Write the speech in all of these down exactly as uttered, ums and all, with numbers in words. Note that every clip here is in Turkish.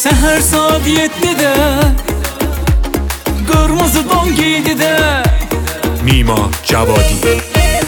Seher saat yedide kırmızı don giydi de Nima Javadi.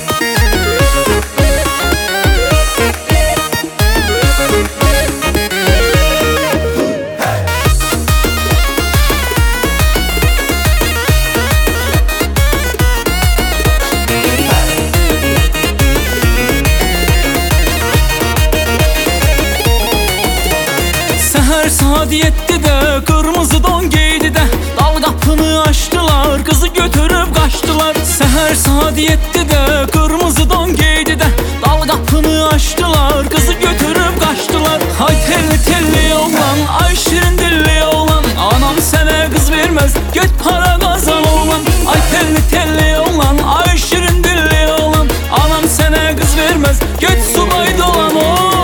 Seher saat yedide kırmızı don giydi de dal kapını açtılar, kızı götürüp kaçtılar. Seher saat yedide kırmızı don giydi de dal kapını açtılar, kızı götürüp kaçtılar. Ay telli telli oğlan, ay şirin dilli oğlan, anam sana kız vermez, göt para kazan oğlan. Ay telli telli oğlan, ay şirin dilli oğlan, anam sana kız vermez, göt subay dolan oğlan.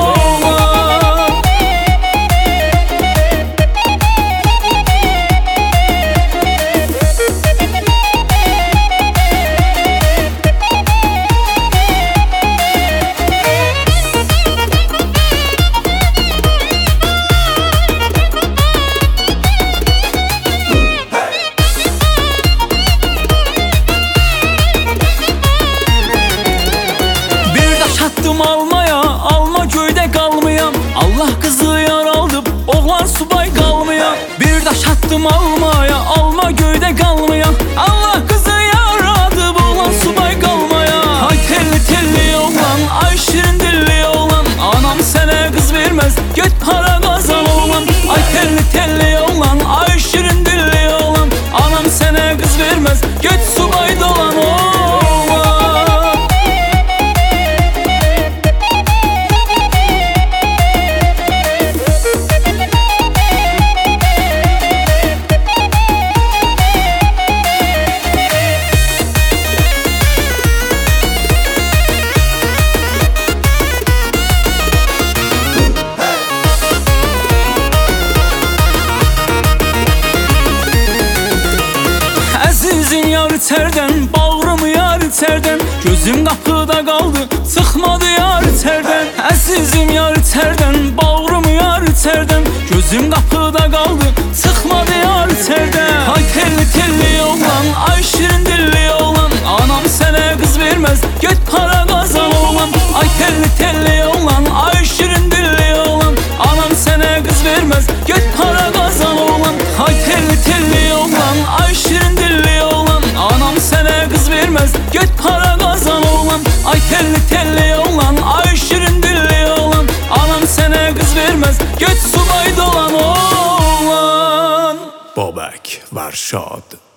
Attım almaya, alma köyde kalmayan, Allah kızı yar aldı, oğlan subay kalmayan. Bir taş attım almaya, alma köyde kalmayan, Allah kızı yar aldı, oğlan subay kalmayan. Ay telli telli oğlan, ay şirin dilli oğlan, anam sana kız vermez, göt para kazan oğlan. Ay telli telli oğlan, ay şirin dilli oğlan, anam sana kız vermez, göt subay dolan oğlan. Əzizim yar içərdən, bağrım yar içərdən, gözüm qapıda qaldı, çıxmadı yar içərdən. Əzizim yar içərdən, bağrım yar içərdən, gözüm qapıda qaldı, çıxmadı yar içərdən. Ay telli telli oğlan, ay şirin dilli oğlan, anam sənə qız verməz, göt para qazan oğlan. Ay telli telli oğlan, ay şirin dilli oğlan, anam sənə qız verməz, göt para qazan oğlan. Ay telli telli oğlan, ay şirin dilli oğlan, anam sana kız vermez, göt para kazan oğlan. Ay telli telli oğlan, ay şirin dilli oğlan, anam sana kız vermez, göt subay dolan oğlan. Babak Varşad.